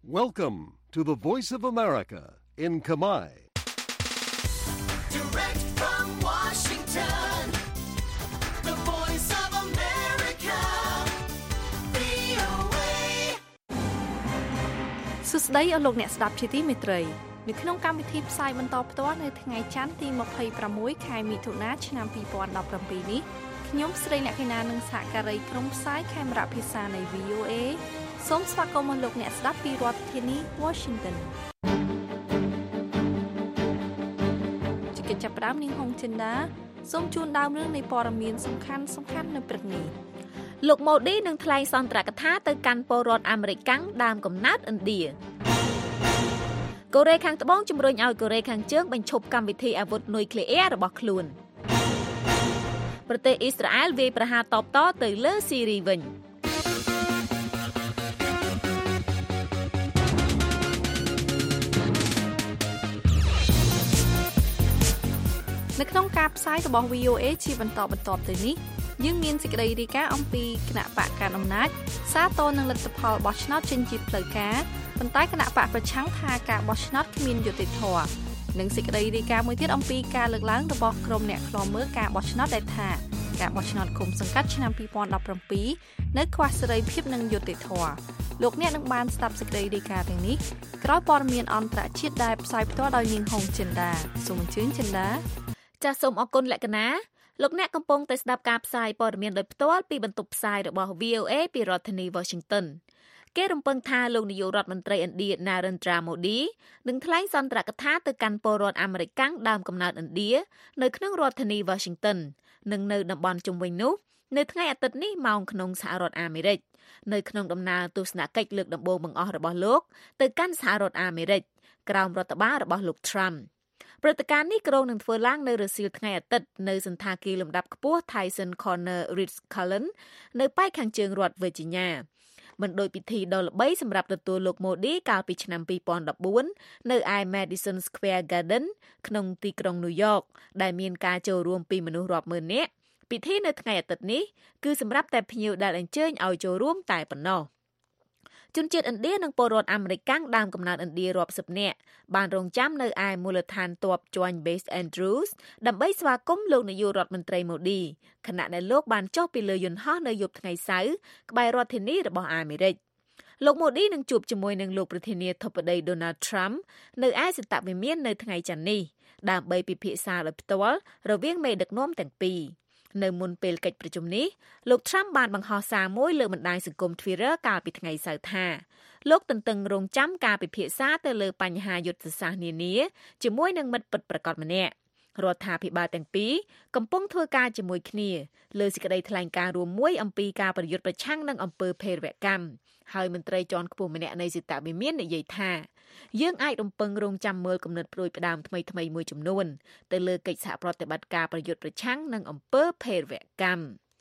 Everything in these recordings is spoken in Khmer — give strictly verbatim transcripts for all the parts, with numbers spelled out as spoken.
Welcome to the Voice of America in Khmer. Direct from Washington, the Voice of America, វី អូ เอសួស្តីអស់លោកអ្នកស្ដាប់ជាទីមេត្រីនៅក្នុងកម្មវិធីផ្សាយបន្តផ្ទាល់នៅថ្ងៃច័ន្ទទីម្ភៃប្រាំមួយខែមិថុនាឆ្នាំពីរពាន់ដប់ប្រាំពីរនេះខ្ញុំស្រីអ្នកកញ្ញានឹងសហការីក្រុមផ្សាយខេមរៈភាសានៃ វី អូ เอ សូមស្វាគមន៍លោកអ្នកស្ដាប់ពីរដ្ឋធានី Washington ជាកិច្ចចាប់ផ្ដើមនាងហុងចិនដាសូមជូនដើមរឿងនៃព័ត៌មានសំខាន់សំខាន់នៅព្រឹកនេះលោកម៉ូឌីនឹងថ្លែងសន្ទរកថាទៅកាន់ពលរដ្ឋអាមេរិកកាំងដើមកំណើតឥណ្ឌាកូរ៉េខាងត្បូងជំរុញឲ្យកូរ៉េខាងជើងបញ្ឈប់កម្មវិធីអាវុធនុយក្លេអ៊ែររបស់ខ្លួនប្រទេសអ៊ីស្រាអែលវាយប្រហារតបតទៅលើស៊ីរីវិញនៅក្នុងការផ្សាយរបស់ វី អូ เอ ជាបន្តបន្ទាប់ទៅនេះយើងមានសេចក្តីរាយការណ៍អំពីគណៈបកកណ្ដាលអំណាចសាទរនឹងលទ្ធផលបោះឆ្នោតចេញជាផ្លូវការប៉ុន្តែគណៈបកប្រឆាំងថាការបោះឆ្នោតគ្មានយុត្តិធម៌និងសេចក្តីរាយការណ៍មួយទៀតអំពីការលើកឡើងរបស់ក្រុមអ្នកឃ្លាំមើលការបោះឆ្នោតដែលថាការបោះឆ្នោតឃុំសង្កាត់ឆ្នាំពីរពាន់ដប់ប្រាំពីរនៅខ្វះសេរីភាពនិងយុត្តិធម៌លោកអ្នកនឹងបានស្ដាប់សេចក្តីរាយការណ៍ទាំងនេះក្រោយព័ត៌មានអន្តរជាតិដែលផ្សាយផ្ទាល់ដោយនាងហុងចិនដាសូមអញ្ជើញចិនដាចាសសូមអរគុណលក្ខណាលោកអ្នកកំពុងតែស្ដាប់ការផ្សាយព័ត៌មានដោយផ្ទាល់ពីបន្ទប់ផ្សាយរបស់ វី អូ เอ ពីរដ្ឋធានី Washington គេរំពឹងថាលោកនាយករដ្ឋមន្ត្រីឥណ្ឌា Narendra Modi នឹងថ្លែងសន្ទរកថាទៅកាន់ពលរដ្ឋអាមេរិកកាំងដើមកំណើតឥណ្ឌានៅក្នុងរដ្ឋធានី Washington និងនៅតំបន់ជុំវិញនោះនៅថ្ងៃអាទិត្យនេះម៉ោងក្នុងសហរដ្ឋអាមេរិកនៅក្នុងដំណើរទស្សនកិច្ចលើកដំបូងបង្អស់របស់លោកទៅកាន់សហរដ្ឋអាមេរិកក្រោមរដ្ឋបាលរបស់លោក Trumpព្រឹត្តិការណ៍នេះក្រុងនឹងធ្វើឡើងនៅរសៀលថ្ងៃអាទិត្យនៅសន្តាគារលំដាប់ខ្ពស់ Tyson Corner Ritz-Carlton នៅប៉ែកខាងជើងរដ្ឋ Virginia មិនដូចពិធីដ៏ល្បីសម្រាប់ទទួលលោក Modi កាលពីឆ្នាំពីរពាន់ដប់បួននៅឯ Madison Square Garden ក្នុងទីក្រុង New York ដែលមានការចូលរួមពីមនុស្សរាប់ម៉ឺននាក់ពិធីនៅថ្ងៃអាទិត្យនេះគឺសម្រាប់តែភ្ញៀវដែលអញ្ជើញឲ្យចូលរួមតែប៉ុណ្ណោះជនជាតិឥណ្ឌានិងពលរដ្ឋអាមេរិកកាំងដើមកំណើតឥណ្ឌារាប់សិបនាក់បានរងចាំនៅឯមូលដ្ឋានទ័ព Joint Base Andrews ដើម្បីស្វាគមន៍លោកនាយករដ្ឋមន្ត្រី Modi ខណៈដែលលោកបានចុះពីលើយន្តហោះនៅយប់ថ្ងៃសៅរ៍ក្បែររដ្ឋធានីរបស់អាមេរិកលោក Modi នឹងជួបជាមួយនឹងលោកប្រធានាធិបតី Donald Trump នៅឯសន្តិវិមាននៅថ្ងៃច័ន្ទនេះដើម្បីពិភាក្សាដោយផ្ទាល់រវាងមេដឹកនាំទាំងពីរនៅមុនពេលកិច្ចប្រជុំនេះលោក Trump បានបង្ហោះសារមួយលើបណ្ដាញសង្គម Twitter កាលពីថ្ងៃសៅរ៍ថាលោកទន្ទឹងរង់ចាំការពិភាក្សាទៅលើបញ្ហាយុទ្ធសាស្ត្រនានាជាមួយនឹងមិត្តពិតប្រាកដម្នាក់រដ្ឋាភិបាលទាំងពីរកំពុងធ្វើការជាមួយគ្នាលើសេចក្តីថ្លែងការណ៍រួមមួយអំពីការប្រយុទ្ធប្រឆាំងនឹងអំពើភេរវកម្មហើយមន្ត្រីជាន់ខ្ពស់ម្នាក់នៃសេតវិមាននិយាយថាយើងអាចរំពឹងរងចាំមើលគំនិតប្រួយផ្ដាមថ្មីៗមួយចំនួនទៅលើកិច្ចសហប្រតិបត្តិការប្រយុទ្ធប្រឆាំងនឹងអំពើភេរវកម្ម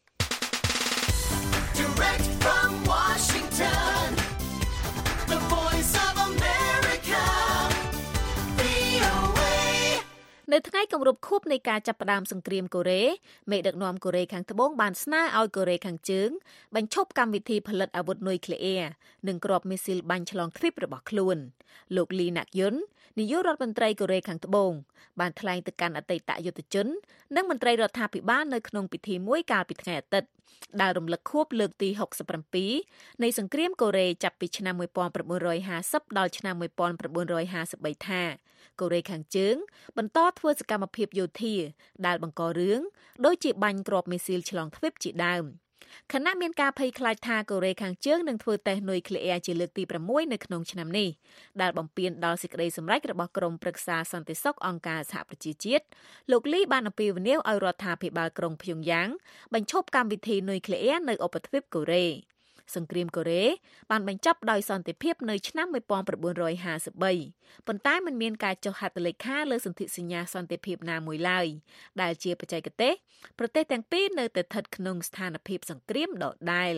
Direct from Washington, the Voice of America, វី អូ เอនៅថ្ងៃគម្រប់ខួបនៃការចាប់ផ្ដើមសង្គ្រាមកូរ៉េមេដឹកនាំកូរ៉េខាងត្បូងបានស្នើឲ្យកូរ៉េខាងជើងបញ្ឈប់កម្មវិធីផលិតអាវុធនុយក្លេអ៊ែរនិងគ្រាប់មីស៊ីលបាញ់ឆ្លងទ្វីបរបស់ខ្លួនលោកលីណាក់យុននាយករដ្ឋមន្ត្រីកូរ៉េខាងត្បូងបានថ្លែងទៅកាន់អតីតយុទ្ធជននិងមន្ត្រីរដ្ឋាភិបាលនៅក្នុងពិធីមួយកាលពីថ្ងៃអាទិត្យដែលរំលឹកខួបលើកទីហុកសិបប្រាំពីរនៃសង្គ្រាមកូរ៉េចាប់ពីឆ្នាំmột nghìn chín trămห้าสิบដល់ឆ្នាំmột nghìn chín trămห้าสิบ三ថាកូរ៉េខាងជើងបន្តធ្វើសកម្មភាពយោធាដែលបង្ករឿងដូចជាបាញ់គ្រាប់មីស៊ីលឆ្លងទ្វីបជាដើមខណៈមានការភ័យខ្លាចថាកូរ៉េខាងជើងនឹងធ្វើតេស្តនុយក្លេអ៊ែរជាលើកទីប្រាំមួយនៅក្នុងឆ្នាំនេះដែលបំពានដល់សេចក្តីសម្រេចរបស់ក្រុមប្រឹក្សាសន្តិសុខអង្គការសហប្រជាជាតិលោកលីបានអំពាវនាវឲ្យរដ្ឋាភិបាលក្រុងព្យុងយ៉ាងបញ្ឈប់កម្មវិធីនុយក្លេអ៊ែរនៅឧបទ្វីបកូរ៉េសង្គ្រាមកូរ៉េបានបញ្ចប់ដោយសន្តិភាពនៅឆ្នាំmột nghìn chín trămห้าสิบ三ប៉ុន្តែមិនមានការចុះហត្ថលេខាលើសន្ធិសញ្ញាសន្តិភាពណាមួយឡើយដែលជាបច្ចេកទេសប្រទេសទាំងពីរនៅតែស្ថិតក្នុងស្ថានភាពសង្គ្រាមដដែល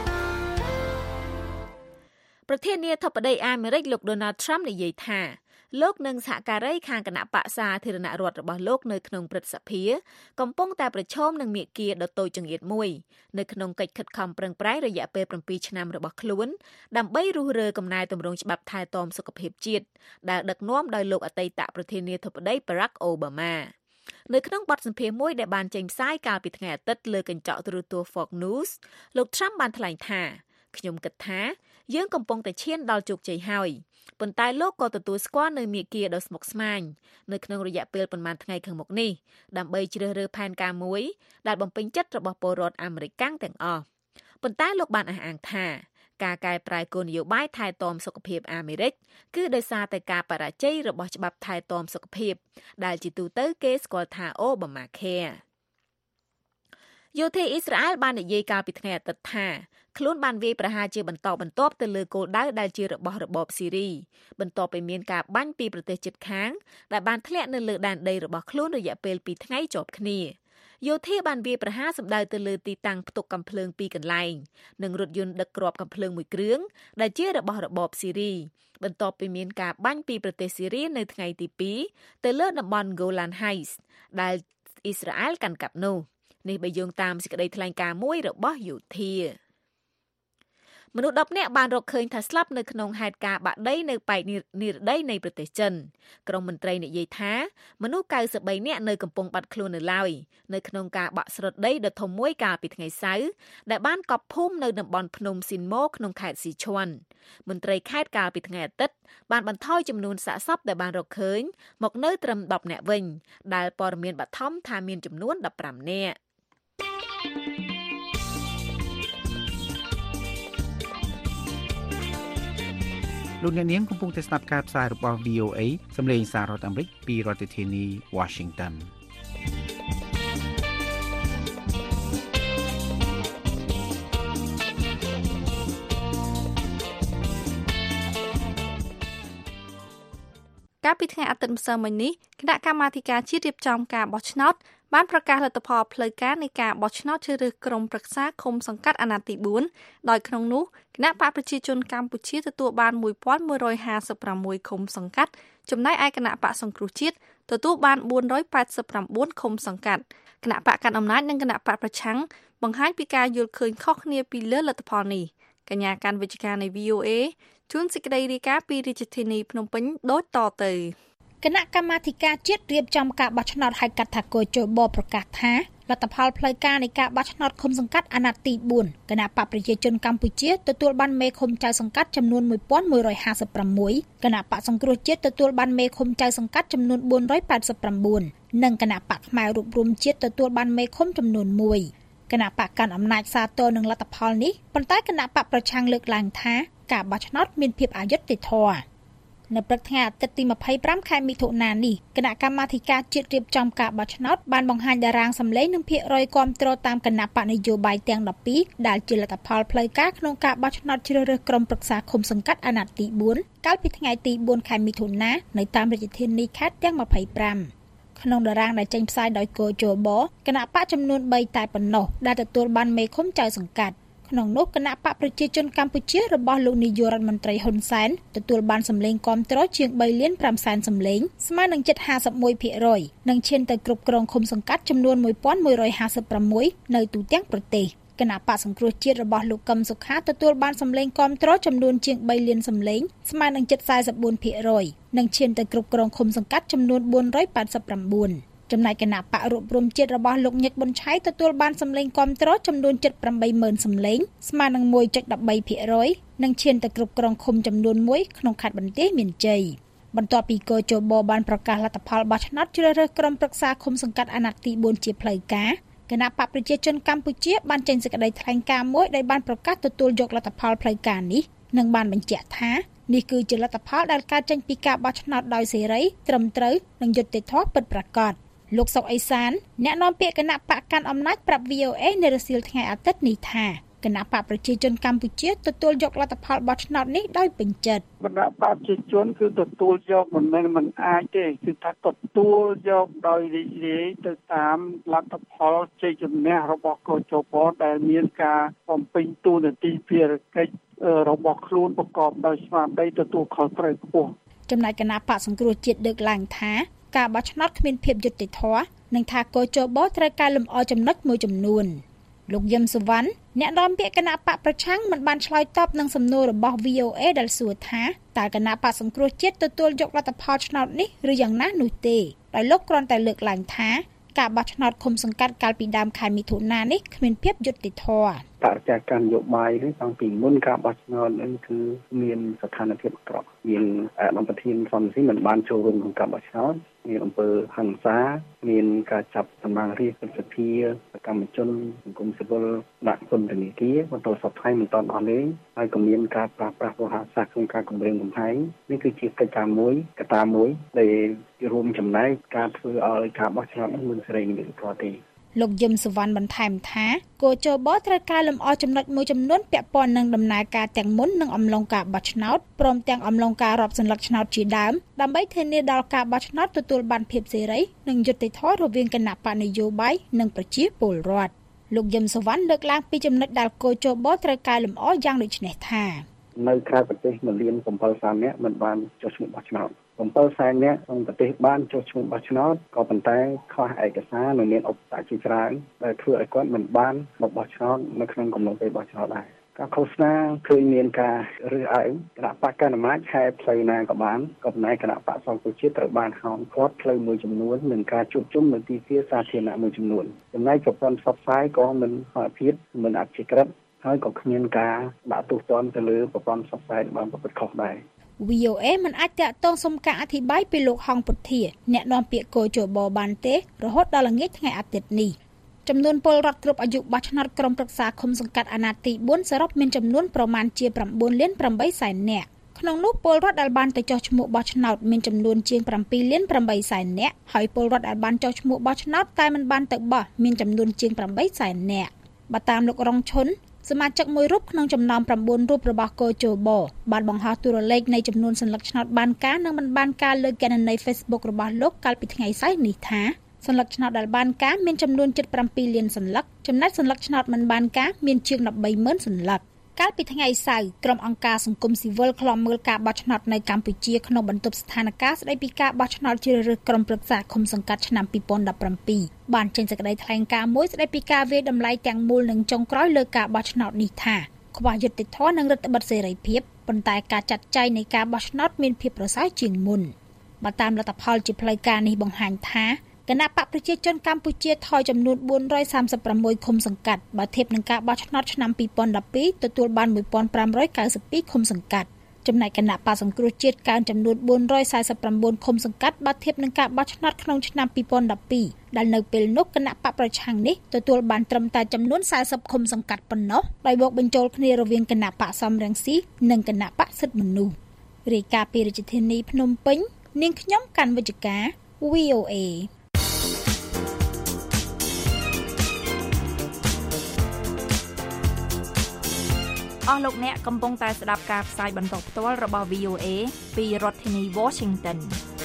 ប្រធានាធិបតីអាមេរិកលោក Donald Trump និយាយថាលោកនិងសហការីខាងគណៈបក្សសាធារណរដ្ឋរបស់លោកនៅក្នុងព្រឹទ្ធសភាកំពុងតែប្រឈមនឹងមាគ៌ាដ៏តូចចង្អៀតមួយនៅក្នុងកិច្ចខិតខំប្រឹងប្រែងរយៈពេល7ឆ្នាំរបស់ខ្លួនដើម្បីរុះរើកំណែទម្រង់ច្បាប់ថែទាំសុខភាពជាតិដែលដឹកនាំដោយលោកអតីតប្រធានាធិបតី Barack Obama នៅក្នុងបទសម្ភាសន៍មួយដែលបានចេញផ្សាយកាលពីថ្ងៃអាទិត្យលើកញ្ចក់ទូរទស្សន៍ Fox News លោក Trump បានថ្លែងថាខ្ញុំគិតថាយើងកំពុងតែឈានដល់ជោគជ័យហើយប៉ុន្តែលោកក៏ទទួលស្គាល់នៅមាគ៌ាដ៏ស្មុគស្មាញនៅក្នុងរយៈពេលប្រមាណថ្ងៃខាងមុខនេះដើម្បីជ្រើសរើសផែនការមួយដែលបំពេញចិត្តរបស់ពលរដ្ឋអាមេរិកទាំងអស់ប៉ុន្តែលោកបានអះអាងថាការកែប្រែគោលនយោបាយថែទាំសុខភាពអាមេរិកគឺដោយសារតែការបរាជ័យរបស់ច្បាប់ថែទាំសុខភាពដែលជាទូទៅគេស្គាល់ថា Obamacare យោធាអ៊ីស្រាអែលបាននិយាយកាលពីថ្ងៃអាទិត្យថាខ្លួនបានវាយប្រហារជាបន្តបន្ទាប់ទៅលើគោលដៅដែលជារបស់របបស៊ីរីបន្ទាប់ពីមានការបាញ់ពីប្រទេសជិតខាងដែលបានធ្លាក់នៅលើដែនដីរបស់ខ្លួនរយៈពេលពីរថ្ងៃជាប់គ្នាយោធាបានវាយប្រហារសម្ដៅទៅលើទីតាំងផ្ទុកកាំភ្លើងពីរកន្លែងនិងរថយន្តដឹកគ្រាប់កាំភ្លើងមួយគ្រឿងដែលជារបស់របបស៊ីរីបន្ទាប់ពីមានការបាញ់ពីប្រទេសស៊ីរីនៅថ្ងៃទីពីរទៅលើតំបន់ Golan Heights ដែលអ៊ីស្រាអែលកាន់កាប់នោះនេះបើយោងតាមសេចក្តីថ្លែងការណ៍មួយរបស់យោធាមនុស្សដប់នាក់បានរកឃើញថាស្លាប់នៅក្នុងហេតុការណ៍បាក់ដីនៅប៉ែកនិរដីនៃប្រទេសចិនក្រុមមន្ត្រីនិយាយថាមនុស្ស九十三នាក់នៅកំពុងបាត់ខ្លួននៅឡើយនៅក្នុងការបាក់ស្រុតដីដ៏ធំមួយកាលពីថ្ងៃសៅរ៍ដែលបានកប់ភូមិនៅតំបន់ភ្នំស៊ីនម៉ូក្នុងខេត្តស៊ីឈួនមន្ត្រីខេត្តកាលពីថ្ងៃអាទិត្យបានបន្ថយចំនួនសាកសពដែលបានរកឃើញមកនៅត្រឹមដប់នាក់វិញដែលព័ត៌មានបឋមថាមានចំនួនដប់ប្រាំនាក់លោកអ្នកនាងកំពុងតែស្ដាប់ការផ្សាយរបស់ វី អូ เอ សម្លេងសាររដ្ឋអាមេរិកពីរដ្ឋធានី Washington កាលពីថ្ងៃអាទិត្យម្សិលមិញនេះគណៈកម្មាធិការជាតិរៀបចំការបោះឆ្នោតបានប្រកាសលទ្ធផលផ្លូវការនៃការបោះឆ្នោតជ្រើសរើសក្រុមប្រឹក្សាឃុំសង្កាត់អាណត្តិទីបួនដោយក្នុងនោះគណៈបកប្រជាជនកម្ពុជាទទួលបានmột nghìn một trămห้าสิบหกឃុំសង្កាត់ចំណែកឯគណៈបកសង្គ្រោះជាតិទទួលបានbốn trămแปดสิบเก้าឃុំសង្កាត់គណៈបកកណ្ដាលអំណាចនិងគណៈបកប្រឆាំងបង្ហាញពីការយល់ឃើញខុសគ្នាពីលើលទ្ធផលនេះកញ្ញាកាន់វិទ្យការនៃ វី អូ เอ ជួនសេចក្តីរាយការណ៍ពីរាជធានីភ្នំពេញដូចតទៅគណៈកម្មាធិការជាតិរៀបចំការបោះឆ្នោតហៅកាត់ថាកោជបប្រកាសថាលទ្ធផលផ្លូវការនៃការបោះឆ្នោតឃុំសង្កាត់អាណត្តិទីបួនគណៈបកប្រជាជនកម្ពុជាទទួលបានមេឃុំចៅសង្កាត់ចំនួនmột nghìn một trămห้าสิบหกគណៈបកសង្គ្រោះជាតិទទួលបានមេឃុំចៅសង្កាត់ចំនួនbốn trămแปดสิบเก้าនិងគណៈបកផ្នែករូបរួមជាតិទទួលបានមេឃុំចំនួនមួយគណៈបកកាន់អំណាចសាទរនឹងលទ្ធផលនេះប៉ុន្តែគណៈបកប្រឆាំងលើកឡើងថាការបោះឆ្នោតមានភាពអយុត្តិធម៌នៅព្រឹកថ្ងៃអាទិត្យទី25ខែមិថុនានេះគណៈកម្មាធិការជាតិរៀបចំការបោះឆ្នោតបានបង្ហាញតារាងសម្លេងនិងភាគរយគាំទ្រតាមគណៈបកនយោបាយទាំងដប់ពីរដែលជាលទ្ធផលផ្លូវការក្នុងការបោះឆ្នោតជ្រើសរើសក្រុមប្រឹក្សាឃុំសង្កាត់អាណត្តិទីបួនកាលពីថ្ងៃទីbốnខែមិថុនានៅតាមរាជធានីខេត្តទាំងยี่สิบห้าក្នុងតារាងដែលចេញផ្សាយដោយកោជបគណៈបកចំនួនបីតែប៉ុណ្ណោះដែលទទួលបានមេឃុំចៅសង្កាត់ក្នុងនោះគណៈបកប្រជាជនកម្ពុជារបស់លោកនាយករដ្ឋមន្ត្រីហ៊ុនសែនទទួលបានសម្លេងគាំទ្រជាង3លាន5សែនសម្លេងស្មើនឹងជិតห้าสิบเอ็ด%និងឈានទៅគ្រប់គ្រងឃុំសង្កាត់ចំនួនmột nghìn một trămห้าสิบหกនៅទូទាំងប្រទេសគណៈបកសង្គ្រោះជាតិរបស់លោកកឹមសុខាទទួលបានសម្លេងគាំទ្រចំនួនជាង3លានសម្លេងស្មើនឹងជិតสี่สิบ四%និងឈានទៅគ្រប់គ្រងឃុំសង្កាត់ចំនួនbốn trămแปดสิบเก้าចំណែកគណៈបករួបរวมជាតិរបស់លោកញឹកប៊ុនឆៃទទួលបានសម្លេងគាំទ្រចំនួនជិតeightម៉ឺនសម្លេងស្មើនឹងone point one three%និងឈានទៅគ្រប់គ្រងឃុំចំនួនមួយក្នុងខេត្តបន្ទាយមានជ័យបន្ទាប់ពីកោជបបានប្រកាសលទ្ធផលបោះឆ្នោតជ្រើសរើសក្រុមប្រឹក្សាឃុំសង្កាត់អាណត្តិទីបួនជាផ្លូវការគណៈបកប្រជាជនកម្ពុជាបានចេញសេចក្តីថ្លែងការណ៍មួយដែលបានប្រកាសទទួលយកលទ្ធផលផ្លូវការនេះនិងបានបញ្ជាក់ថានេះគឺជាលទ្ធផលដែលកើតចេញពីការបោះឆ្នោតដោយសេរីត្រឹមត្រូវនិងយុត្តិធម៌ពិតប្រាកដលោកសុកអេសានអ្នកនាំពាក្យគណៈបកកាន់អំណាចប្រាប់ វី អូ เอ នៅរសៀលថ្ងៃអាទិត្យនេះថាគណៈបកប្រជាជនកម្ពុជាទទួលយកលទ្ធផលបោះឆ្នោតនេះដោយពេញចិត្តគណៈបកប្រជាជនគឺទទួលយកមិនមែនមិនអាចទេគឺថាទទួលយកដោយរីករាយទៅតាមលទ្ធផលជ័យជំនះរបស់កោជបដែលមានការបំពេញតួនាទីភារកិច្ចរបស់ខ្លួនប្រកបដោយស្មារតីទទួលខុសត្រូវខ្ពស់ចំណែកគណៈបកសង្គ្រោះជាតិលើកឡើងថាការបោះឆ្នោតគ្មានភាពយុត្តិធម៌និងថាកោជបត្រូវការលំអចំណុចមួយចំនួនលោកយឹមសុវណ្ណអ្នកនាំពាក្យគណៈបកប្រឆាំងមិនបានឆ្លើយតបនឹងសំណួររបស់ វី អូ เอ ដែលសួរថាតើគណៈបកសង្គ្រោះជាតិទទួលយកលទ្ធផលឆ្នោតនេះឬយ៉ាងណានោះទេដោយលោកគ្រាន់តែលើកឡើងថាការបោះឆ្នោតឃុំសង្កាត់កាលពីដើមខែមិថុនានេះគ្មានភាពយុត្តិធម៌បរិយាកាសនយោបាយនេះតាំងពីមុនការបោះឆ្នោតនេះគឺមានស្ថានភាពអាក្រក់មានអាដាមប្រធានសំស៊ីមិនបានចូលរួមក្នុងការបោះឆ្នោតមានអំពើហិង្សាមានការចាប់សម្បាំងរាជសភាសកម្មជនសង្គមស៊ីវិលដាក់ពន្ធនាគារបន្តសប្តាហ៍មិនតាន់អស់លេងហើយក៏មានការប្រាស្រ័យវោហារសាស្ត្រក្នុងការគម្រាមកំហែងនេះគឺជាកិច្ចការមួយកត្តាមួយដែលរួមចំណែកការធ្វើឲ្យការបោះឆ្នោតនេះមិនសេរីនិងយុត្តិធម៌ទេលោកយឹមសុវណ្ណបន្ថែមថាគោជបត្រូវការលំអចំណុចមួយចំនួនពាក់ព័ន្ធនឹងដំណើរការទាំងមុននិងអំឡុងការបោះឆ្នោតព្រមទាំងអំឡុងការរាប់សន្លឹកឆ្នោតជាដើមដើម្បីធានាដល់ការបោះឆ្នោតទទួលបានភាពសេរីនិងយុត្តិធម៌រវាងគណៈបកនយោបាយនិងប្រជាពលរដ្ឋលោកយឹមសុវណ្ណលើកឡើងពីចំណុចដែលគោជបត្រូវការលំអយ៉ាងដូចនេះថានៅក្រៅប្រទេសមួយលានbảy mươi三នាក់មិនបានចុះឈ្មោះបោះឆ្នោតbảy mươi三នាក់ក្នុងប្រទេសបានចុះឈ្មោះបោះឆ្នោតក៏ប៉ុន្តែខ្វះឯកសារនិងមានឧបសគ្គជាច្រើនដែលធ្វើឲ្យគាត់មិនបានមកបោះឆ្នោតនៅក្នុងកំឡុងពេលបោះឆ្នោតដែរការឃោសនាឃើញមានការរើសអើងគណៈបកកណ្ដាលអំណាចខែផ្លូវណាក៏បានក៏ប៉ុន្តែគណៈបកសង្គ្រោះជាតិត្រូវបានហោមឃាត់ផ្លូវមួយចំនួននិងការជួបជុំនៅទីធ្លាសាធារណៈមួយចំនួនចំណែកប្រព័ន្ធផ្សព្វផ្សាយក៏មិនហោភាពមិនអព្យាក្រឹតហើយក៏គ្មានការដាក់ទោសទណ្ឌទៅលើប្រព័ន្ធផ្សព្វផ្សាយបានប្រព្រឹត្តខុសដែរវី អូ เอ មិនអាចតាក់ទងសុំការអធិប្បាយពីលោកហងពុធាអ្នកនាំពាក្យគោជបបានទេរហូតដល់ល្ងាចថ្ងៃអាទិត្យនេះចំនួនពលរដ្ឋគ្រប់អាយុបោះឆ្នោតក្រុមប្រឹក្សាឃុំសង្កាត់អាណត្តិទីបួនសរុបមានចំនួនប្រមាណជា៩លាន៨សែននាក់ក្នុងនោះពលរដ្ឋដែលបានទៅចុះឈ្មោះបោះឆ្នោតមានចំនួនជាង៧លាន៨សែននាក់ហើយពលរដ្ឋដែលបានចុះឈ្មោះបោះឆ្នោតតែមិនបានទៅបោះមានចំនួនជាង៨សែននាក់បើតាមលោករងឈុនសមាជិកមួយរូបក្នុងចំណោម៩រូបរបស់កោជបបានបង្ហោះទូរលេខនៃចំនួនសន្លឹកឆ្នោតបានការនិងមិនបានការលើគណនី Facebook របស់លោកកាលពីថ្ងៃសៅរ៍នេះថាសន្លឹកឆ្នោតដែលបានការមានចំនួនជិត៧លានសន្លឹកចំណែកសន្លឹកឆ្នោតមិនបានការមានជាង១៣ម៉ឺនសន្លឹកកាលពីថ្ងៃសៅរ៍ក្រុមអង្គការសង្គមស៊ីវិលឃ្លាំមើលការបោះឆ្នោតនៅកម្ពុជាក្នុងបន្ទប់ស្ថានភាពស្ដីពីការបោះឆ្នោតជ្រើសរើសក្រុមប្រឹក្សាឃុំសង្កាត់ឆ្នាំពីរពាន់ដប់ប្រាំពីរបានចេញសេចក្តីថ្លែងការណ៍មួយស្ដីពីការវាយតម្លៃទាំងមូលនិងចុងក្រោយលើការបោះឆ្នោតនេះថាខ្វះយុត្តិធម៌និងរដ្ឋបិទសេរីភាពប៉ុន្តែការចាត់ចែងនៃការបោះឆ្នោតមានភាពប្រសើរជាងមុនបើតាមលទ្ធផលជាផ្លូវការនេះបង្ហាញថាគណៈបកប្រជាជនកម្ពុជាថយចំនួនបួនរយសាមសិបប្រាំមួយឃុំសង្កាត់បើធៀបនឹងការបោះឆ្នោតឆ្នាំពីរពាន់ដប់ពីរទទួលបានមួយពាន់ប្រាំរយកៅសិបពីរឃុំសង្កាត់ចំណែកគណៈបកសង្គ្រោះជាតិកើនចំនួនបួនរយសែសិបប្រាំបួនឃុំសង្កាត់បើធៀបនឹងការបោះឆ្នោតក្នុងឆ្នាំពីរពាន់ដប់ពីរដែលនៅពេលនោះគណៈបកប្រឆាំងនេះទទួលបានត្រឹមតែចំនួនសែសិបឃុំសង្កាត់ប៉ុណ្ណោះដោយបូកបញ្ចូលគ្នារវាងគណៈបកសំរងស៊ីនិងគណៈបកសិទ្ធិមនុស្សរាយការណ៍ពីរាជធានីភ្នំពេញនាងខ្ញុំកាន់វិជ្ជការ វី អូ เอអស់លោកអ្នកកំពុងតែស្ដាប់ការផ្សាយបន្តផ្ទាល់របស់ វី អូ เอ ពីរដ្ឋធានី Washington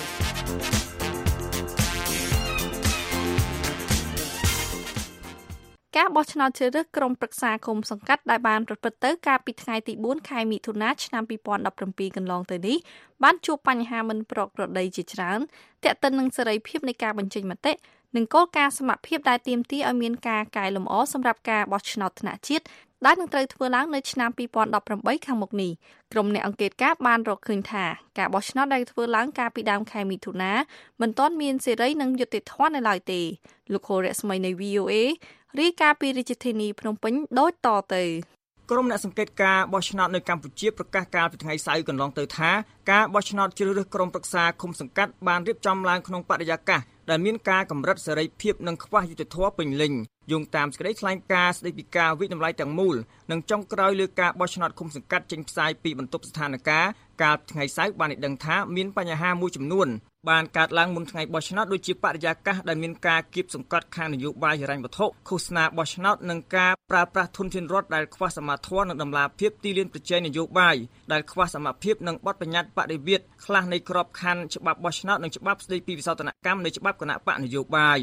ការបោះឆ្នោតជ្រើសរើសក្រុមប្រឹក្សាឃុំសង្កាត់ដែលបានប្រព្រឹត្តទៅកាលពីថ្ងៃទីបួនខែមិថុនាឆ្នាំពីរពាន់ដប់ប្រាំពីរកន្លងទៅនេះបានជួបបញ្ហាមិនប្រក្រតីជាច្រើនទាក់ទិននឹងសេរីភាពនៃការបញ្ចេញមតិនិងគោលការណ៍សមភាពដែលទាមទារឲ្យមានការកែលម្អសម្រាប់ការបោះឆ្នោតថ្នាក់ជាតិដែលនឹងត្រូវធ្វើឡើងនៅឆ្នាំពីរពាន់ដប់ប្រាំបីខាងមុខនេះក្រុមអ្នកអង្កេតការណ៍បានរកឃើញថាការបោះឆ្នោតដែលធ្វើឡើងកាលពីដើមខែមិថុនាមិនទាន់មានសេរីនិងយុត្តិធម៌នៅឡើយទេលោកខូរស្មីនៃ វី អូ เอ រាយការណ៍ពីរាជធានីភ្នំពេញដូចតទៅក្រុមអ្នកសង្កេតការបោះឆ្នោតនៅកម្ពុជាប្រកាសកាលពីថ្ងៃសៅរ៍កន្លងទៅថាការបោះឆ្នោតជ្រើសរើសក្រុមប្រឹក្សាឃុំសង្កាត់បានរៀបចំឡើងក្នុងបរិយាកាសដែលមានការកម្រិតសេរីភាពនិងខ្វះយុត្តិធម៌ពេញលេញយោងតាមសេចក្តីថ្លែងការណ៍ស្តីពីការវិតម្លៃទាំងមូលនិងចុងក្រោយលើការបោះឆ្នោតឃុំសង្កាត់ចេញផ្សាយពីបន្ទប់ស្ថានភាពកាលថ្ងៃសៅរ៍បានឲ្យដឹងថាមានបញ្ហាមួយចំនួនបានកើតឡើងមុនថ្ងៃបោះឆ្នោតដូចជាបរិយាកាសដែលមានការគៀបសង្កត់ខាងនយោបាយហិរញ្ញវត្ថុឃោសនាបោះឆ្នោតនិងការប្រើប្រាស់ធនធានរដ្ឋដែលខ្វះសមត្ថភាពនិងដំណាភាពទីលានប្រជែងនយោបាយដែលខ្វះសមត្ថភាពនិងបទបញ្ញត្តិបដិវេទខ្លះនៃក្របខ័ណ្ឌច្បាប់បោះឆ្នោតនិងច្បាប់ស្តីពីវិសោធនកម្មនៃច្បាប់គណៈបកនយោបាយ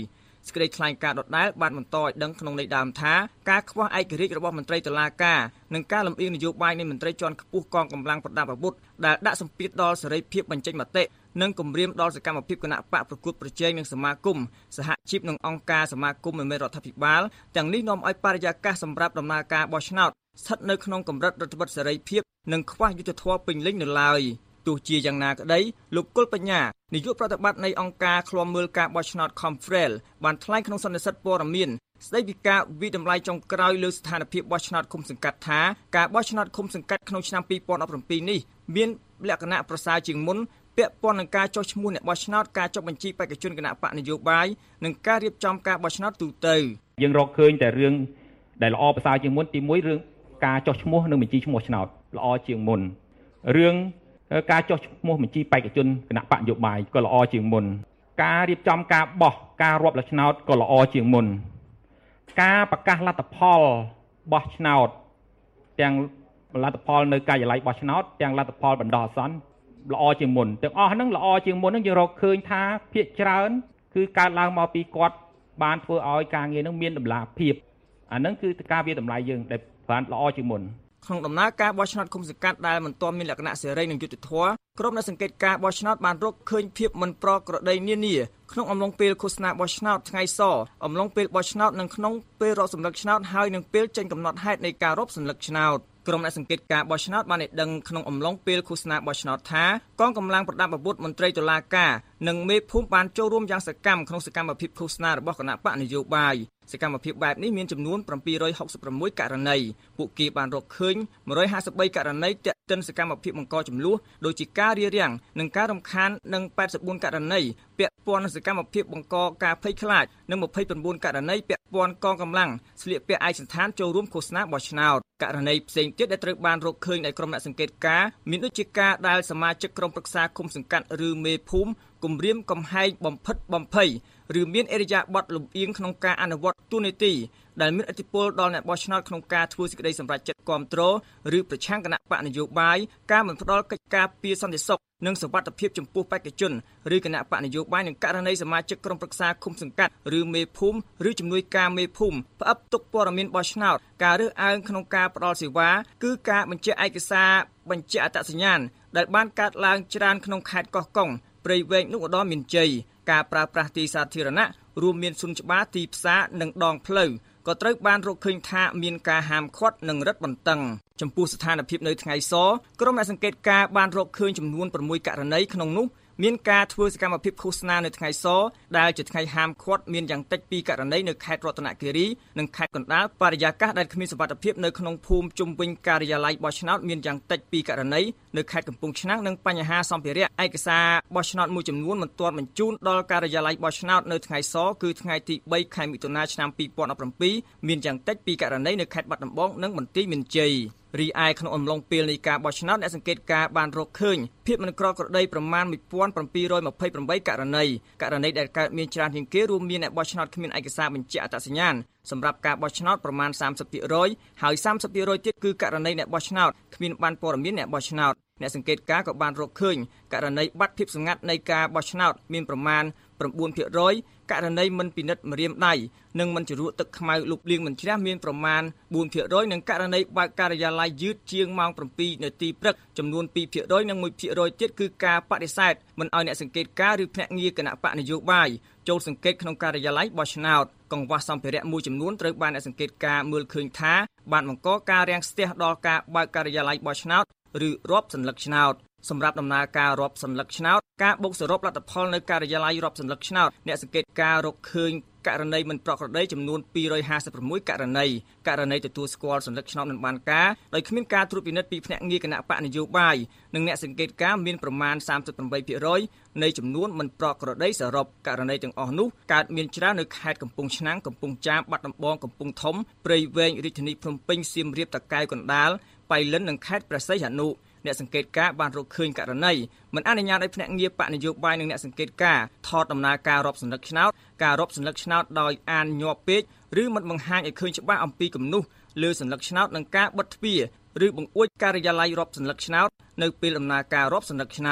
សេចក្តីថ្លែងការណ៍ដដែលបានបន្តឲ្យដឹងក្នុងន័យដើមថាការខ្វះឯករាជ្យរបស់មន្ត្រីតុលាការនិងការលំអៀងនយោបាយនៃមន្ត្រីជាន់ខ្ពស់កងកម្លាំងប្រដាប់អាវុធដែលដាក់សម្ពាធដល់សេរីភាពបញ្ចេញមតិនិងគំរាមដល់សកម្មភាពគណៈបកប្រកួតប្រជែងនឹងសមាគមសហជីពនិងអង្គការសមាគមមិនមែនរដ្ឋាភិបាលទាំងនេះនាំឲ្យបរិយាកាសសម្រាប់ដំណើរការបោះឆ្នោតស្ថិតនៅក្នុងកម្រិតរដ្ឋបិទសេរីភាពនិងខ្វះយុត្តិធម៌ពេញលេញនៅឡើយទោះជាយ៉ាងណាក្តីលោកគុលបញ្ញានាយកប្រតិបត្តិនៃអង្គការឃ្លាំមើលការបោះឆ្នោត Confrel បានថ្លែងក្នុងសន្និសីទព័ត៌មានស្ដីពីការវិតម្លៃចុងក្រោយលើស្ថានភាពបោះឆ្នោតឃុំសង្កាត់ថាការបោះឆ្នោតឃុំសង្កាត់ក្នុងឆ្នាំពីរពាន់ដប់ប្រាំពីរនេះមានលក្ខណៈប្រសើរជាងមុនពាក់ព័ន្ធនឹងការចុះឈ្មោះអ្នកបោះឆ្នោតការចុះបញ្ជីបេក្ខជនគណៈបកនយោបាយនិងការរៀបចំការបោះឆ្នោតទូទៅយើងរកឃើញតែរឿងដែលល្អប្រសើរជាងមុនទីមួយរឿងការចុះឈ្មោះនិងបញ្ជីឈ្មោះឆ្នោតល្អជាងមុនរឿងការចុះឈ្មោះបញ្ជីបេក្ខជនគណៈបកនយោបាយក៏ល្អជាងមុនការរៀបចំការបោះការរាប់លក្ខឆ្នោតក៏ល្អជាងមុនការប្រកាសលទ្ធផលបោះឆ្នោតទាំងលទ្ធផលនៅការិយាល័យបោះឆ្នោតទាំងលទ្ធផលបណ្ដោះអាសន្នល្អជាងមុនទាំងអស់ហ្នឹងល្អជាងមុនហ្នឹងយើងរកឃើញថាភាគច្រើនគឺកើតឡើងមកពីគាត់បានធ្វើឲ្យការងារហ្នឹងមានតម្លាភាពអាហ្នឹងគឺការវាតម្លៃយើងដែលបានល្អជាងមុនក្នុងដំណើរការបោះឆ្នោតឃុំសង្កាត់ដែលមិនទាន់មានលក្ខណៈសេរីនិងយុត្តិធម៌ក្រុមអ្នកសង្កេតការបោះឆ្នោតបានរកឃើញភាពមិនប្រក្រតីនានាក្នុងអំឡុងពេលឃោសនាបោះឆ្នោតថ្ងៃសអំឡុងពេលបោះឆ្នោតនិងក្នុងពេលរាប់សន្លឹកឆ្នោតហើយនឹងពេលចេញកំណត់ហេតុនៃការរាប់សន្លឹកឆ្នោតក្រុមអ្នកសង្កេតការបោះឆ្នោតបានឲ្យដឹងក្នុងអំឡុងពេលឃោសនាបោះឆ្នោតថាកងកម្លាំងប្រដាប់អាវុធមន្ត្រីតុលាការនិងមេភូមិបានចូលរួមយ៉ាងសកម្មក្នុងសកម្មភាពឃោសនារបស់គណៈបកនយោបាយសកម្មភាពបែបនេះមានចំនួនbảyរយហកសិបប្រាំមួយករណីពួកគេបានរកឃើញmột trăm hai mươi baករណីទាក់ទិនសកម្មភាពបង្កចំនួនដូចជាការរារាំងនិងការរំខាននិងแปดสิบสี่ករណីពាក់ព័ន្ធនឹងសកម្មភាពបង្កការភ័យខ្លាចនិងยี่สิบเก้าករណីពាក់ព័ន្ធកងកម្លាំងស្លៀកពាក់ឯកសណ្ឋានចូលរួមឃោសនាបោះឆ្នោតករណីផ្សេងទៀតដែលត្រូវបានរកឃើញដោយក្រុមអ្នកសង្កេតការណ៍មានដូចជាការដែលសមាជិកក្រុមប្រឹក្សាឃុំសង្កាត់ឬមេភូមិគំរាមកំហែងបំផិតបំភ័យឬមានអរិយាប័ត្រលំអៀងក្នុងការអនុវត្តទូនីតិដែលមានឥទ្ធិពលដល់អ្នកបោះឆ្នោតក្នុងការធ្វើសេចក្តីសម្រេចចិត្តគាំទ្រឬប្រឆាំងគណៈបកនយោបាយការមិនផ្ដល់កិច្ចការពារសន្តិសុខនិងសុវត្ថិភាពចំពោះបេក្ខជនឬគណៈបកនយោបាយនិងករណីសមាជិកក្រុមប្រឹក្សាឃុំសង្កាត់ឬមេភូមិឬជំនួយការមេភូមិផ្អាប់ទុកព័ត៌មានបោះឆ្នោតការរើសអើងក្នុងការផ្ដល់សេវាគឺការបញ្ជាក់ឯកសារបញ្ជាក់អត្តសញ្ញាណដែលបានកើតឡើងច្រើនក្នុងខេត្តកោះកុងព្រៃវែងនោះឧត្តមមានជ័យការប្រើប្រាស់ទីសាធារណៈរួមមានសួនច្បារទីផ្សារនិងដងផ្លូវក៏ត្រូវបានរកឃើញថាមានការហាមឃាត់និងរឹតបន្តឹងចំពោះស្ថានភាពនៅថ្ងៃសក្រុមអ្នកសង្កេតការណ៍បានរកឃើញចំនួនប្រាំមួយករណីក្នុងនោះមានការធ្វើសកម្មភាពឃោសនានៅថ្ងៃសដែលជាថ្ងៃហាមឃាត់មានយ៉ាងតិចពីរករណីនៅខេត្តរតនគិរីនិងខេត្តកណ្ដាលបរិយាកាសដែលគ្មានសុវត្ថិភាពនៅក្នុងភូមិជុំវិញការិយាល័យបោះឆ្នោតមានយ៉ាងតិចពីរករណីនៅខេត្តកំពង់ឆ្នាំងនិងបញ្ហាសម្ភារៈឯកសារបោះឆ្នោតមួយចំនួនមិនទាន់បញ្ជូនដល់ការិយាល័យបោះឆ្នោតនៅថ្ងៃសគឺថ្ងៃទីបីខែមិថុនាឆ្នាំពីរពាន់ដប់ប្រាំពីរមានយ៉ាងតិចពីរករណីនៅខេត្តបាត់ដំបងនិងបន្ទាយមានជ័យរីឯក្នុងអំឡុងពេលនៃការបោះឆ្នោតអ្នកសង្កេតការណ៍បានរកឃើញភាពមិនប្រក្រតីប្រមាណmột nghìn bảy trăm hai mươi támករណីករណីដែលកើតមានច្រើនជាងគេរួមមានអ្នកបោះឆ្នោតគ្មានឯកសារបញ្ជាក់អត្តសញ្ញាណសម្រាប់ការបោះឆ្នោតប្រមាណ三十ភាគរយហើយ三十ភាគរយទៀតគឺករណីអ្នកបោះឆ្នោតគ្មានបានព័ត៌មានអ្នកបោះឆ្នោតអ្នកសង្កេតការណ៍ក៏បានរកឃើញករណីបាត់ភាពសម្ងាត់នៃការបោះឆ្នោតមានប្រមាណnineភាគរយករណីមិនពិនិត្យម្រាមដៃនិងមិនជ្រក់ទឹកខ្មៅលុបលាងមិនជ្រះមានប្រមាណfourភាគរយនិងករណីបើកការិយាល័យយឺតជាងម៉ោងsevenនាទីព្រឹកចំនួនtwoភាគរយនិងoneភាគរយទៀតគឺការបដិសេធមិនឲ្យអ្នកសង្កេតការណ៍ឬភ្នាក់ងារគណៈបកនយោបាយចូលសង្កេតក្នុងការិយាល័យបោះឆ្នោតកង្វះសម្ភារៈមួយចំនួនត្រូវបានអ្នកសង្កេតការណ៍មើលឃើញថាបានបង្កការរាំងស្ទះដល់ការបើកការិយាល័យបោះឆ្នោតឬរាប់សន្លឹកឆ្នោតសម្រាប់ដំណើរការរាប់សន្លឹកឆ្នោតការបូកសរុបលទ្ធផលនៅការិយាល័យរាប់សន្លឹកឆ្នោតអ្នកសង្កេតការណ៍រកឃើញករណីមិនប្រក្រតីចំនួនtwo hundred fifty-sixករណីករណីទទួលស្គាល់សន្លឹកឆ្នោតមិនបានការដោយគ្មានការត្រួតពិនិត្យពីភ្នាក់ងារគណៈបកនយោបាយនិងអ្នកសង្កេតការណ៍មានប្រមាណthirty-eightភាគរយនៃចំនួនមិនប្រក្រតីសរុបករណីទាំងអស់នោះកើតមានច្រើននៅខេត្តកំពង់ឆ្នាំងកំពង់ចាមបាត់ដំបងកំពង់ធំព្រៃវែងរាជធានីភ្នំពេញសៀមរាបតាកែវកណ្ដាលបៃលិននិងខេត្តព្រះសីហនុអ្នកសង្កេតការណ៍បានរកឃើញករណីមិនអនុញ្ញាតឲ្យភ្នាក់ងារបកនយោបាយនិងអ្នកសង្កេតការណ៍ថតដំណើរការរាប់សន្លឹកឆ្នោតការរាប់សន្លឹកឆ្នោតដោយអានញាប់ពេកឬមិនបង្ហាញឲ្យឃើញច្បាស់អំពីគំនូសលើសន្លឹកឆ្នោតនិងការបិទទ្វារឬបង្អួចការិយាល័យរាប់សន្លឹកឆ្នោតនៅពេលដំណើរការរាប់សន្លឹកឆ្នោត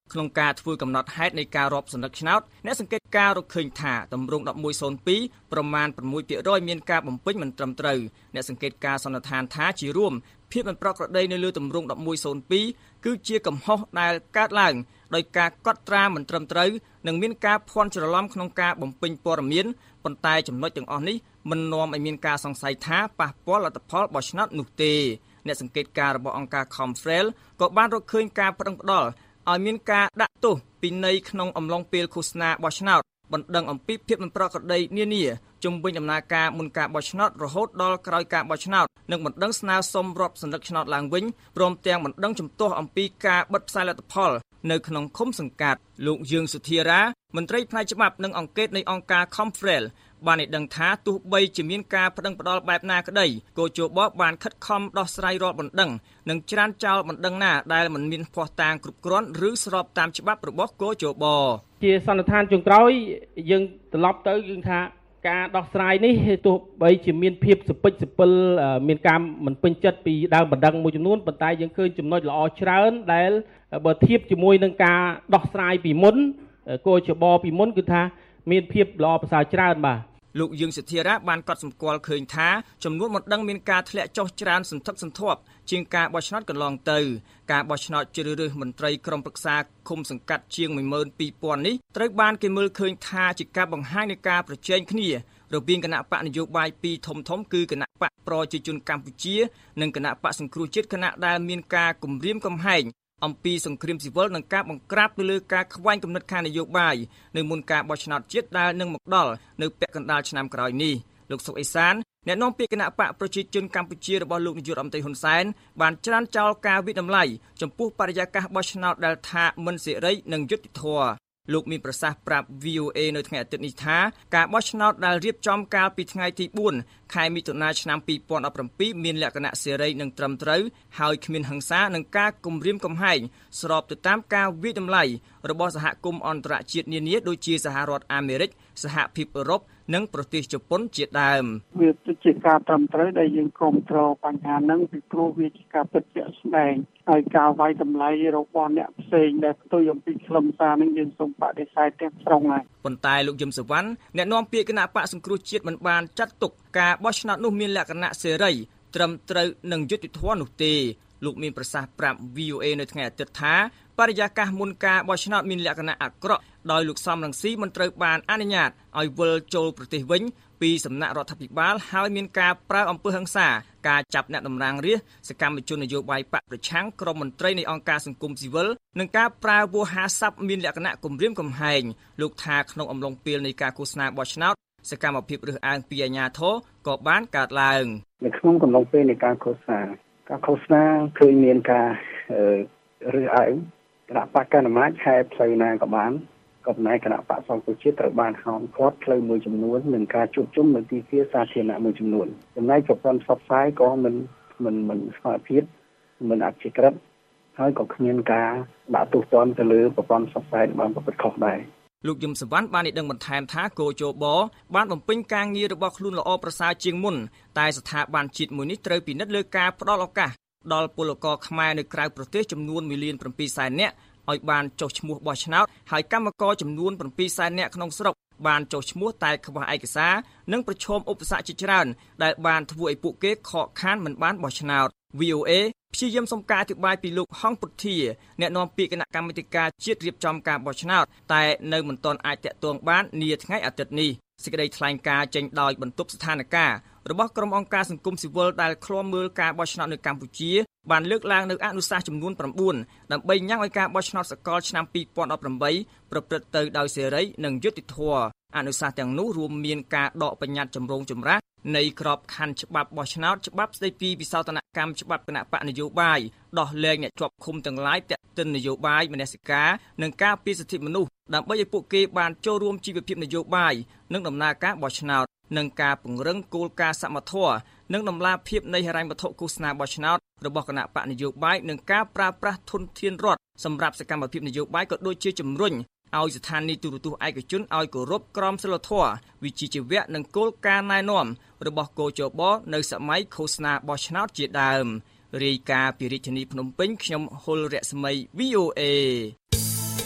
ក្នុងការធ្វើកំណត់ហេតុនៃការរាប់សន្លឹកឆ្នោតអ្នកសង្កេតការរកឃើញថាតម្រងeleven oh twoប្រមាណsix percentមានការបំពេញមិនត្រឹមត្រូវអ្នកសង្កេតការសន្និដ្ឋានថាជារួមភាពមិនប្រក្រតីនៅលើតម្រងeleven oh twoគឺជាកំហុសដែលកើតឡើងដោយការកត់ត្រាមិនត្រឹមត្រូវនិងមានការភ័ន្តច្រឡំក្នុងការបំពេញព័ត៌មានប៉ុន្តែចំណុចទាំងអស់នេះមិននាំឲ្យមានការសង្ស័យថាប៉ះពាល់លទ្ធផលបោះឆ្នោតនោះទេអ្នកសង្កេតការរបស់អង្គការ Confrel ក៏បានរកឃើញការប្តឹងផ្តល់ឲ្យមានការដាក់ទោសពិន័យក្នុងអំឡុងពេលឃោសនាបោះឆ្នោតបណ្ដឹងអំពីភាពមិនប្រក្រតីនានាជំវិញដំណើរការមុនការបោះឆ្នោតរហូតដល់ក្រោយការបោះឆ្នោតនិងបណ្ដឹងស្នើសុំរាប់សន្លឹកឆ្នោតឡើងវិញព្រមទាំងបណ្ដឹងជំទាស់អំពីការបិទផ្សាយលទ្ធផលនៅក្នុងឃុំសង្កាត់លោកយើងសុធារាមន្ត្រីផ្នែកច្បាប់និងអង្កេតនៃអង្គការ Confrel បានឲ្យដឹងថាទោះបីជាមានការប្តឹងផ្តល់បែបណាក្តីគោជបបានខិតខំដោះស្រាយរាល់បណ្ដឹងនិងច្រានចោលបណ្ដឹងណាដែលមិនមានភស្តុតាងគ្រប់គ្រាន់ឬស្របតាមច្បាប់របស់គោជបជាសន្និដ្ឋានចុងក្រោយយើងត្រឡប់ទៅយើងថាការដោះស្រាយនេះទោះបីជាមានភាពសពិចសពិលមានការមិនពេញចិត្តពីដើមបណ្ដឹងមួយចំនួនប៉ុន្តែយើងឃើញចំណុចល្អច្រើនដែលបើធៀបជាមួយនឹងការដោះស្រាយពីមុនគោជបពីមុនគឺថាមានភាពល្អប្រសើរច្រើនបាទលោកយើងសិទ្ធារ៉ាបានកត់សម្គាល់ឃើញថាចំនួនបណ្ដឹងមានការធ្លាក់ចុះច្រើនសន្ធឹកសន្ធាប់ជាងការបោះឆ្នោតកន្លងទៅការបោះឆ្នោតជ្រើសរើសមន្ត្រីក្រុមប្រឹក្សាឃុំសង្កាត់ជាងone thousand two hundredនេះត្រូវបានគេមើលឃើញថាជាការបង្ហាញនៃការប្រជែងគ្នារវាងគណៈបកនយោបាយពីរធំធំគឺគណៈបកប្រជាជនកម្ពុជានិងគណៈបកសង្គ្រោះជាតិគណៈដែលមានការគំរាមកំហែងអំពីសង្គ្រាមស៊ីវិលនិងការបង្ក្រាបទៅលើការខ្វែងគំនិតខាងនយោបាយនៅមុនការបោះឆ្នោតជាតិដែលនឹងមកដល់នៅពាក់កណ្ដាលឆ្នាំក្រោយនេះលោកសុកអេសានអ្នកនាំពាក្យគណៈបកប្រជាជនកម្ពុជារបស់លោកនាយករដ្ឋមន្ត្រីហ៊ុនសែនបានច្រានចោលការវិតម្លៃចំពោះបរិយាកាសបោះឆ្នោតដែលថាមិនសេរីនិងយុត្តិធម៌លោកមានប្រសាសន៍ប្រាប់ V O A នៅថ្ងៃអាទិត្យនេះថាការបោះឆ្នោតដែលរៀបចំកាលពីថ្ងៃទីfourខែមិថុនាឆ្នាំtwo thousand seventeenមានលក្ខណៈសេរីនិងត្រឹមត្រូវហើយគ្មានហិង្សានិងការគំរាមកំហែងស្របទៅតាមការវិតម្លៃរបស់សហគមន៍អន្តរជាតិនានាដូចជាសហរដ្ឋអាមេរិកសហភាពអឺរ៉ុបនិងប្រទេសជប៉ុនជាដើមវាជាការត្រឹមត្រូវដែលយើងគ្រប់គ្រងបញ្ហាហ្នឹងពីព្រោះវាជាការពិតជាក់ស្ដែងហើយការវាយតម្លៃរបស់អ្នកផ្សេងដែលផ្ទុយអំពីខ្លឹមសារហ្នឹងយើងសូមបដិសេធទាំងស្រុងហើយប៉ុន្តែលោកយឹមសវណ្ណអ្នកនាំពាក្យគណៈបកសង្គ្រោះជាតិមិនបានចាត់ទុកការបោះឆ្នោតនោះមានលក្ខណៈសេរីត្រឹមត្រូវនិងយុត្តិធម៌នោះទេលោកមានប្រសាសន៍ប្រាប់ V O A នៅថ្ងៃអាទិត្យថាបរិយាកាសមុនការបោះឆ្នោតមានលក្ខណៈអាក្រក់ដោយលោកសំរងស៊ីមិនត្រូវបានអនុញ្ញាតឲ្យវិលចូលប្រទេសវិញពីសំណាក់រដ្ឋាភិបាលហើយមានការប្រើអំពើហិង្សាការចាប់អ្នកតំណាងរាស្ត្រសកម្មជននយោបាយបកប្រឆាំងក្រុមមន្ត្រីនៃអង្គការសង្គមស៊ីវិលនិងការប្រើវោហារស័ព្ទមានលក្ខណៈគំរាមកំហែងលោកថាក្នុងអំឡុងពេលនៃការឃោសនាបោះឆ្នោតសកម្មភាពរើសអើងពីអាជ្ញាធរក៏បានកើតឡើងនៅក្នុងកំឡុងពេលនៃការឃោសនាការឃោសនាឃើញមានការរើសអើងគណៈបកកណ្ដាលអំណាចហែផ្លូវណាក៏បានក៏ប៉ុន្តែគណៈបកសង្គ្រោះជាតិត្រូវបានហោមឃាត់ផ្លូវមួយចំនួននិងការជួបជុំនៅទីធ្លាសាធារណៈមួយចំនួនចំណែកប្រព័ន្ធផ្សព្វផ្សាយក៏មិនមិនមិនស្មារតីមិនអធិក្រិតហើយក៏គ្មានការដាក់ទោសទណ្ឌទៅលើប្រព័ន្ធផ្សព្វផ្សាយបានប្រព្រឹត្តខុសដែរលោកយឹមសវណ្ណបានឲ្យដឹងបន្ថែមថាគោជបបានបំពេញការងាររបស់ខ្លួនល្អប្រសើរជាងមុនតែស្ថាប័នជាតិមួយនេះត្រូវពិនិត្យលើការផ្ដល់ឱកាសដល់ពលករខ្មែរនៅក្រៅប្រទេសចំនួនone million sevenសែននាក់ឲ្យបានចុះឈ្មោះបោះឆ្នោតហើយកម្មករចំនួនsevenសែននាក់ក្នុងស្រុកបានចុះឈ្មោះតែខ្វះឯកសារនិងប្រឈមឧបសគ្គជាច្រើនដែលបានធ្វើឲ្យពួកគេខកខានមិនបានបោះឆ្នោត V O A ព្យាយាមសុំការអធិប្បាយពីលោកហងពុទ្ធាអ្នកនាំពាក្យគណៈកម្មាធិការជាតិរៀបចំការបោះឆ្នោតតែនៅមិនទាន់អាចតាក់ទងបាននាថ្ងៃអាទិត្យនេះសេចក្តីថ្លែងការណ៍ចេញដោយបន្ទប់ស្ថានភាពរបស់ក្រុមអង្គការសង្គមស៊ីវិលដែលឃ្លាំមើលការបោះឆ្នោតនៅកម្ពុជាបានលើកឡើងនៅអនុសាសន៍ចំនួនnineដើម្បីញ៉ាំងឲ្យការបោះឆ្នោតសកលឆ្នាំtwo thousand eighteenប្រព្រឹត្តទៅដោយសេរីនិងយុត្តិធម៌អនុសាសន៍ទាំងនោះរួមមានការដកបញ្ញត្តិចម្រូងចម្រាសនៃក្របខ័ណ្ឌច្បាប់បោះឆ្នោតច្បាប់ស្តីពីវិសោធនកម្មច្បាប់គណៈបកនយោបាយដោះលែងអ្នកជាប់ឃុំទាំងឡាយទាក់ទិននយោបាយមនសិការនិងការពារសិទ្ធិមនុស្សដើម្បីឲ្យពួកគេបានចូលរួមជីវភាពនយោបាយនិងដំណើរការបោះឆ្នោតនិងការពង្រឹងគោលការណ៍សមធម៌និងដំណាភាពនៃហិរញ្ញវត្ថុឃោសនាបោះឆ្នោតរបស់គណៈបកនយោបាយនិងការប្រើប្រាស់ធនធានរដ្ឋសម្រាប់សកម្មភាពនយោបាយក៏ដូចជាជំរុញឲ្យស្ថានីយទូរទស្សន៍ឯកជនឲ្យគោរពក្រមសីលធម៌វិជ្ជាជីវៈនិងគោលការណ៍ណែនាំរបស់គោជបនៅសម័យឃោសនាបោះឆ្នោតជាដើមរាយការណ៍ពីរាជធានីភ្នំពេញខ្ញុំហុលរស្មី V O A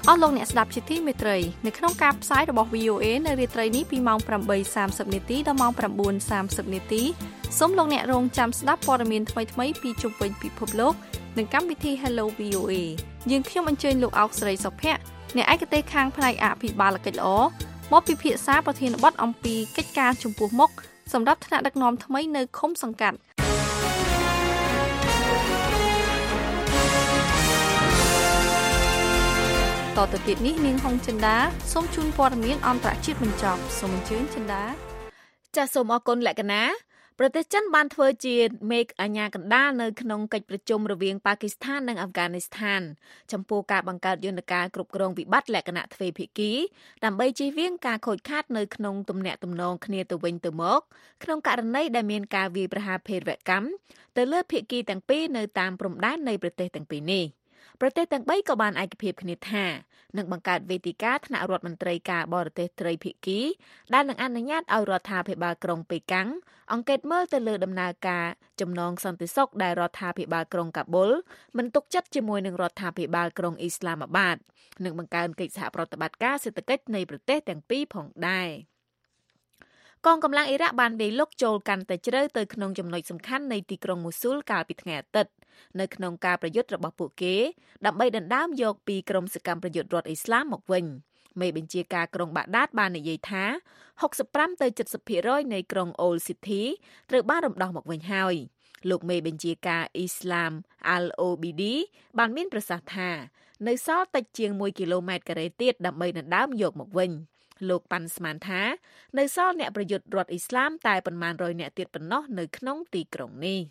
អស់លោកអ្នកស្ដាប់ជាទីមេត្រីនៅក្នុងការផ្សាយរបស់ វី អូ เอ នៅរាត្រីនេះពីម៉ោង ប្រាំបីសាមសិប នាទីដល់ម៉ោង ប្រាំបួនសាមសិប នាទីសូមលោកអ្នករងចាំស្ដាប់ព័ត៌មានថ្មីៗពីជុំវិញពិភពលោកនឹងកម្មវិធី Hello វី អូ เอ យើងខ្ញុំអញ្ជើញលោកអោកស្រីសុភ័ក្រអ្នកឯកទេសខាងផ្នែកអភិបាលកិច្ចល្អមកពិភាក្សាប្រធានបទអំពីកិច្ចការចំពោះមុខសម្រាប់ថ្នាក់ដឹកនាំថ្មីនៅឃុំសង្កាត់តទៅទៀតនេះនាងហុងចិន្តាសូមជូនព័ត៌មានអន្តរជាតិបញ្ចប់សូមអញ្ជើញចិន្តាចាសសូមអរគុណលក្ខណាប្រទេសចិនបានធ្វើជាមេឃអាញាកណ្ដាលនៅក្នុងកិច្ចប្រជុំរវាងប៉ាគីស្ថាននិងអាហ្វហ្គានីស្ថានចំពោះការបង្កើតយន្តការគ្រប់គ្រងវិបត្តិលក្ខណៈទ្វេភាគីដើម្បីជៀសវាងការខូចខាតនៅក្នុងទំនាក់ទំនងគ្នាទៅវិញទៅមកក្នុងករណីដែលមានការវាយប្រហារភេរវកម្មទៅលើភាគីទាំងពីរនៅតាមព្រំដែននៃប្រទេសទាំងពីរនេះប្រទេសទាំងបីក៏បានឯកភាពគ្នាថានឹងបង្កើតវេទិកាថ្នាក់រដ្ឋមន្ត្រីការបរទេសត្រីភាគីដែលនឹងអនុញ្ញាតឲ្យរដ្ឋាភិបាលក្រុងប៉េកាំងអង្កេតមើលទៅលើដំណើរការចំណងសន្តិសុខដែលរដ្ឋាភិបាលក្រុងកាប៊ុលមិនទុកចិត្តជាមួយនឹងរដ្ឋាភិបាលក្រុងអ៊ីស្លាមាបាតនិងបង្កើនកិច្ចសហប្រតិបត្តិការសេដ្ឋកិច្ចនៃប្រទេសទាំងពីរផងដែរកងកម្លាំងអ៊ីរ៉ាក់បានវាយលុកចូលកាន់តែជ្រៅទៅក្នុងចំណុចសំខាន់នៃទីក្រុងមូស៊ូលកាលពីថ្ងៃអាទិត្យនៅក្នុងការប្រយុទ្ធរបស់ពួកគេដើម្បីដណ្ដើមយកពីក្រុមសកម្មប្រយុទ្ធរដ្ឋអ៊ីស្លាមមកវិញមេបញ្ជាការក្រុងបាក់ដាតបាននិយាយថាហុកសិបប្រាំទៅជិតសិបភាគរយនៃក្រុងអូលស៊ីធីត្រូវបានរំដោះមកវិញហើយលោកមេបញ្ជាការអ៊ីស្លាមអាល់អូប៊ីឌីបានមានប្រសាសន៍ថានៅសល់តិចជាងមួយគីឡូម៉ែត្រការ៉េទៀតដើម្បីដណ្ដើមយកមកវិញលោកប៉ាន់ស្មានថានៅសល់អ្នកប្រយុទ្ធរដ្ឋអ៊ីស្លាមតែប៉ុន្មានរយអ្នកទៀតប៉ុណ្ណោះនៅក្នុងទីក្រុងនេះ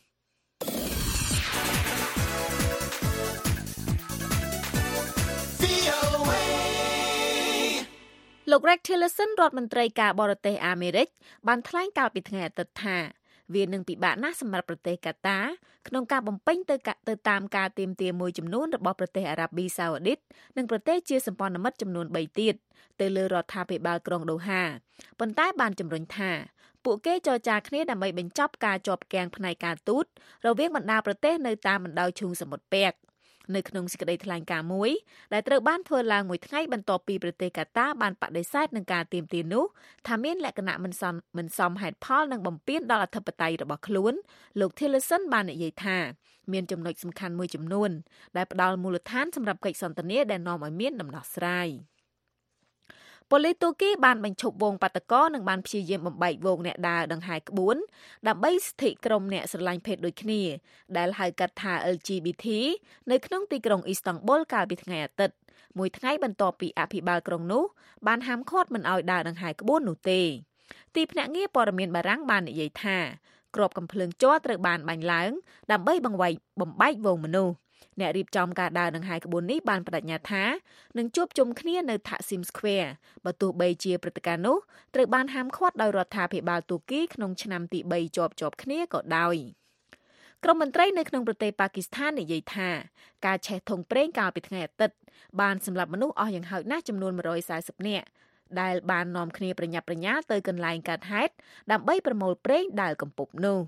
លោក Rex Tillerson រដ្ឋមន្ត្រីការបរទេសអាមេរិកបានថ្លែងកាលពីថ្ងៃអាទិត្យថាវានឹងពិបាកណាស់សម្រាប់ប្រទេសកាតាក្នុងការបំពេញទៅទៅតាមការទាមទារមួយចំនួនរបស់ប្រទេសអារ៉ាប៊ីសាអូឌីតនិងប្រទេសជាសម្ព័ន្ធមិត្តចំនួនបីទៀតទៅលើរដ្ឋាភិបាលក្រុងដូហាប៉ុន្តែបានជំរុញថាពួកគេចរចាគ្នាដើម្បីបញ្ចប់ការជាប់គាំងផ្នែកការទូតរវាងបណ្ដាប្រទេសនៅតាមបណ្ដោយឈូងសមុទ្រពាក់នៅក្នុងសេចក្តីថ្លែងការណ៍មួយដែលត្រូវបានធ្វើឡើងមួយថ្ងៃបន្ទាប់ពីប្រទេសកាតាបានបដិសេធនឹងការទាមទារនោះថាមានលក្ខណៈមិនសមមិនសមហេតុផលនិងបំពានដល់អធិបតេយ្យរបស់ខ្លួនលោក Tillerson បាននិយាយថាមានចំណុចសំខាន់មួយចំនួនដែលផ្ដល់មូលដ្ឋានសម្រាប់កិច្ចសន្ទនាដែលនាំឲ្យមានដំណោះស្រាយប៉ូលីសទូគីបានបញ្ឈប់វងបាតកោនិងបានព្យាយាមបំបែកវងអ្នកដើរដង្ហែក្បួនដើម្បីសិទ្ធិក្រុមអ្នកស្រឡាញ់ភេទដូចគ្នាដែលហៅកាត់ថា แอล จี บี ที នៅក្នុងទីក្រុងអ៊ីស្តង់ប៊ុលកាលពីថ្ងៃអាទិត្យមួយថ្ងៃបន្ទាប់ពីអភិបាលក្រុងនោះបានហាមឃាត់មិនឲ្យដើរដង្ហែក្បួននោះទេទីភ្នាក់ងារព័ត៌មានបារាំងបាននិយាយថាគ្រាប់កាំភ្លើងជ័រត្រូវបានបាញ់ឡើងដើម្បីបង្វែកបំបែកវងមនុស្សអ្នករៀបចំការដើរដង្ហែក្បួននេះបានបដិញ្ញាថានឹងជួបជុំគ្នានៅ Taksim Square បើទោះបីជាព្រឹត្តិការណ៍នោះត្រូវបានហាមឃាត់ដោយរដ្ឋាភិបាលទូគីក្នុងឆ្នាំទីបីជាប់ជាប់គ្នាក៏ដោយក្រុមមន្ត្រីនៅក្នុងប្រទេសប៉ាគីស្ថាននិយាយថាការឆេះធុងប្រេងកាលពីថ្ងៃអាទិត្យបានសម្លាប់មនុស្សអស់យ៉ាងហោចណាស់ចំនួនមួយរយសាសិបនាក់ដែលបាននាំគ្នាប្រញាប់ប្រញាល់ទៅកន្លែងកើតហេតុដើម្បីប្រមូលប្រេងដែលកំពុបនោះ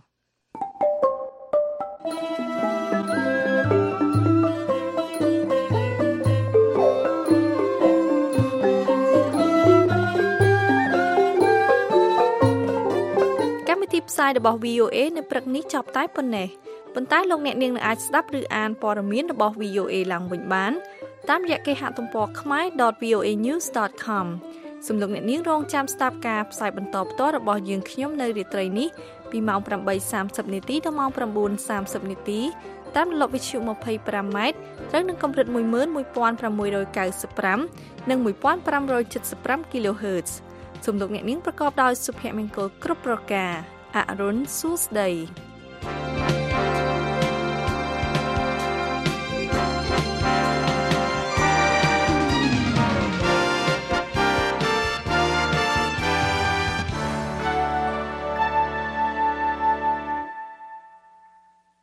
ទីផ្សាយរបស់ វី អូ เอ នៅព្រឹកនេះចប់តែប៉ុណ្ណេះប៉ុន្តែលោកអ្នកនាងនឹងអាចស្ដាប់ឬអានព័ត៌មានរបស់ វី អូ เอ ឡើងវិញបានតាមរយៈគេហទំព័រ ខមែរ ដត វី អូ เอ นิวส์ ដត ខម សូមលោកអ្នកនាងរងចាំស្ដាប់ការផ្សាយបន្តផ្ទាល់របស់យើងខ្ញុំនៅរាត្រីនេះពីម៉ោងប្រាំបីសាមសិបនាទីដល់ម៉ោងប្រាំបួនសាមសិបនាទីតាមរលកវិទ្យុម្ភៃប្រាំម៉ែត្រត្រូវនឹងកម្រិត មួយម៉ឺនមួយពាន់ប្រាំមួយរយកៅសិបប្រាំ និង មួយពាន់ប្រាំរយសិបប្រាំ គីឡូហឺត សូមលោកអ្នកនាងប្រកបដោយសុភមង្គលគ្រប់ប្រការអរុនសួស្ដី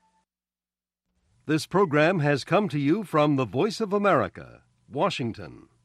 This program has come to you from the Voice of America, Washington.